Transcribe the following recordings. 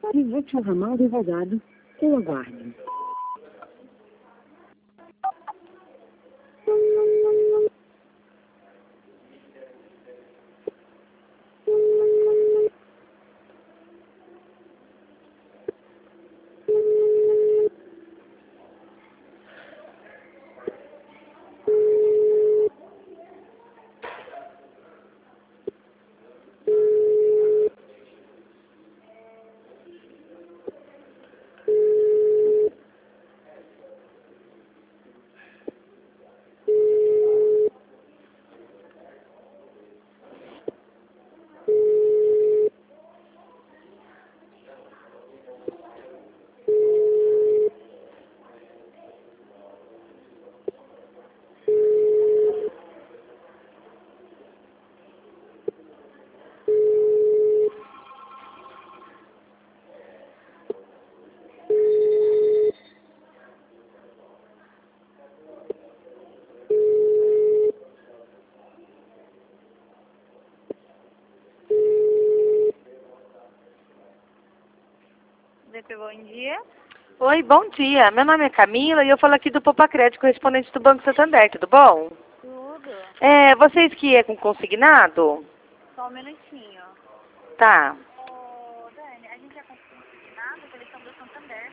Visite o ramal advogado ou aguarde. DP, bom dia. Oi, bom dia. Meu nome é Camila e eu falo aqui do Popacred, correspondente do Banco Santander, tudo bom? Tudo. Vocês que é com consignado? Só um minutinho. Tá. Ô, Dani, a gente já conseguiu consignado que eles são do Santander.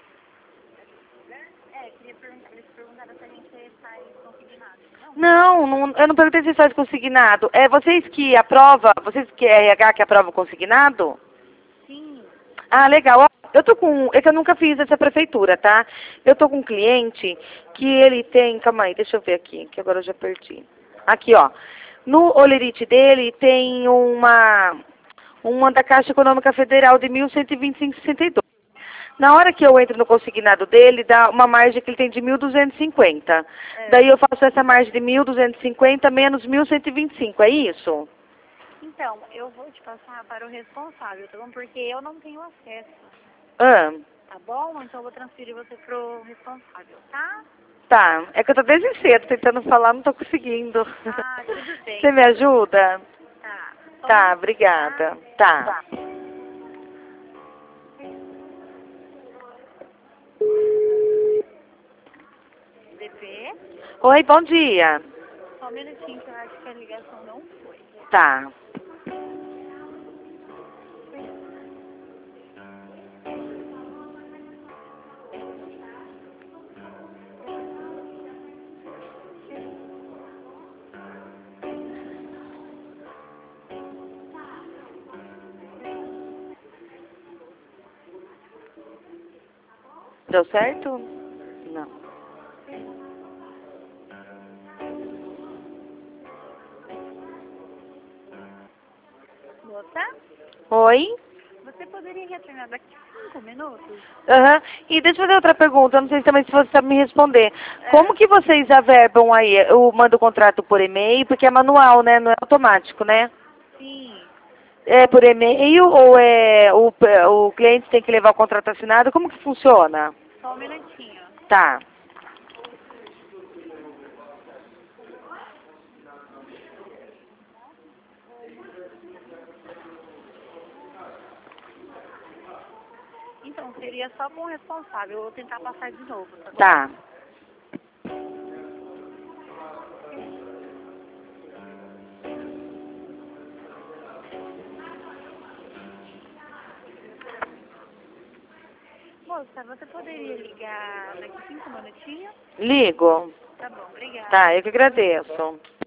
Queria perguntar, eles perguntaram se a gente faz consignado. Não, eu não perguntei se faz consignado. É vocês que aprova, vocês que é RH que aprova o consignado? Sim. Ah, legal. Ó, eu tô com, é que eu nunca fiz essa prefeitura, tá? Eu tô com um cliente que ele tem, calma aí, deixa eu ver aqui, que agora eu já perdi. Aqui, ó. No olerite dele tem uma da Caixa Econômica Federal de 1.125,62. Na hora que eu entro no consignado dele, dá uma margem que ele tem de 1.250. Daí eu faço essa margem de 1.250 menos 1.125, é isso? Então, eu vou te passar para o responsável, tá bom? Porque eu não tenho acesso, Ah, tá bom? Então eu vou transferir você pro responsável, tá? tá. É que eu tô desde cedo tentando falar, não tô conseguindo. Ah, tudo bem. Você me ajuda? Tá. Só um Tá, minutinho, obrigada. tá? Tá. DP, Oi, bom dia. só um minutinho que eu acho que a ligação não foi. Tá. Deu certo? Não. Moça, Oi? você poderia retornar daqui a 5 minutos? Aham. E deixa eu fazer outra pergunta, não sei também se você sabe me responder. Como que vocês averbam aí? Eu mando o contrato por e-mail, porque é manual, né? Não é automático, né? Sim. É por e-mail ou o cliente tem que levar o contrato assinado? Como que funciona? Só um minutinho. Tá. Então, seria só com o responsável. Eu vou tentar passar de novo, tá bom? Tá. Moça, você poderia ligar daqui 5 minutinhos? Ligo. Tá bom, obrigada. Tá, eu que agradeço.